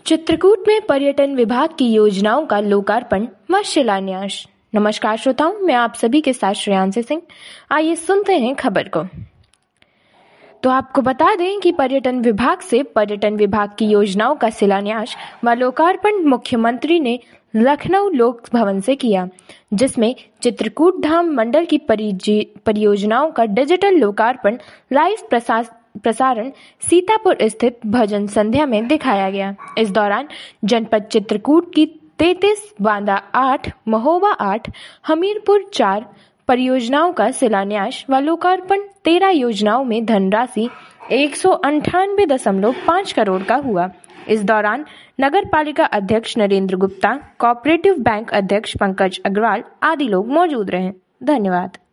चित्रकूट में पर्यटन विभाग की योजनाओं का लोकार्पण व शिलान्यास। नमस्कार श्रोताओं, मैं आप सभी के साथ श्रेयांशी सिंह। आइए सुनते हैं खबर को। तो आपको बता दें कि पर्यटन विभाग की योजनाओं का शिलान्यास व लोकार्पण मुख्यमंत्री ने लखनऊ लोक भवन से किया, जिसमें चित्रकूट धाम मंडल की परियोजनाओं का डिजिटल लोकार्पण लाइव प्रसारण सीतापुर स्थित भजन संध्या में दिखाया गया। इस दौरान जनपद चित्रकूट की 33, बांदा 8, महोबा 8, हमीरपुर 4 परियोजनाओं का शिलान्यास व लोकार्पण 13 योजनाओं में धनराशि 198.5 करोड़ का हुआ। इस दौरान नगर पालिका अध्यक्ष नरेंद्र गुप्ता, कोऑपरेटिव बैंक अध्यक्ष पंकज अग्रवाल आदि लोग मौजूद रहे। धन्यवाद।